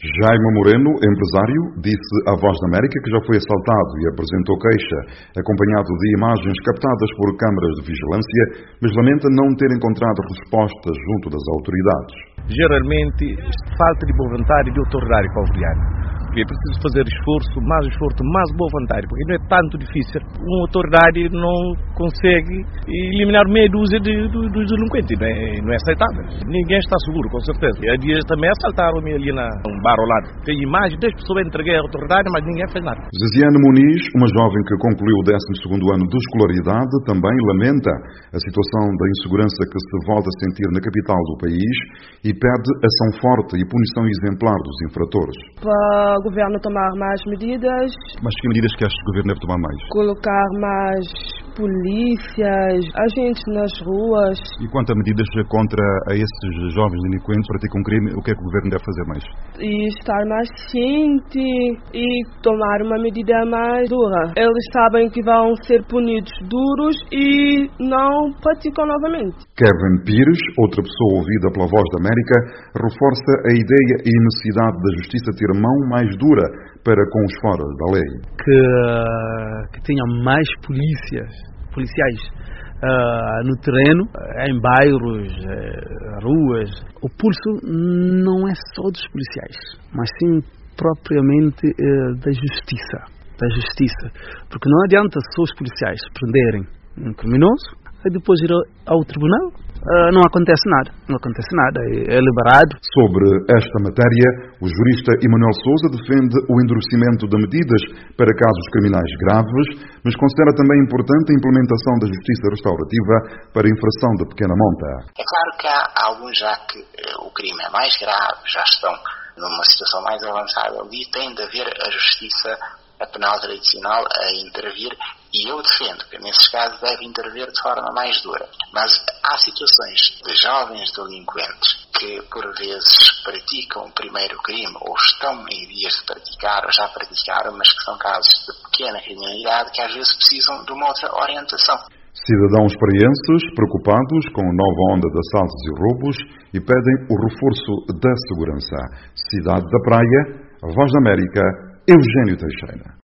Jaime Moreno, empresário, disse à Voz da América que já foi assaltado e apresentou queixa, acompanhado de imagens captadas por câmaras de vigilância, mas lamenta não ter encontrado respostas junto das autoridades. Geralmente, falta de boa vontade de autoridade cabo-verdiana. É preciso fazer esforço, mais boa vontade, porque não é tanto difícil. Uma autoridade não consegue eliminar meia dúzia dos delinquentes, não é aceitável. Ninguém está seguro, com certeza. E há dias também assaltaram-me ali num bar ao lado. Tem imagens das pessoas entreguei à autoridade, mas ninguém fez nada. Zeziane Muniz, uma jovem que concluiu o 12º ano de escolaridade, também lamenta a situação da insegurança que se volta a sentir na capital do país e pede ação forte e punição exemplar dos infratores. Para o governo tomar mais medidas. Mas que medidas que acha que o governo deve tomar mais? Colocar mais polícias, agentes nas ruas. E quanto a medidas contra esses jovens delinquentes que praticam crime, o que é que o governo deve fazer mais? E estar mais ciente e tomar uma medida mais dura. Eles sabem que vão ser punidos duros e não praticam novamente. Kevin Pires, outra pessoa ouvida pela Voz da América, reforça a ideia e necessidade da justiça ter mão mais dura para com os fora da lei. Que tenha mais policiais no terreno, em bairros, ruas. O pulso não é só dos policiais, mas sim propriamente da justiça. Porque não adianta só os policiais prenderem um criminoso e depois ir ao tribunal. Não acontece nada, é liberado. Sobre esta matéria, o jurista Emanuel Sousa defende o endurecimento de medidas para casos criminais graves, mas considera também importante a implementação da justiça restaurativa para infração de pequena monta. É claro que há alguns já que o crime é mais grave, já estão numa situação mais avançada ali, tem de haver a justiça a penal tradicional a intervir, e eu defendo que nesses casos deve intervir de forma mais dura. Mas há situações de jovens delinquentes que por vezes praticam o primeiro crime ou estão em vias de praticar ou já praticaram, mas que são casos de pequena criminalidade que às vezes precisam de uma outra orientação. Cidadãos paraenses preocupados com a nova onda de assaltos e roubos e pedem o reforço da segurança. Cidade da Praia, Voz da América, Eugênio Teixeira.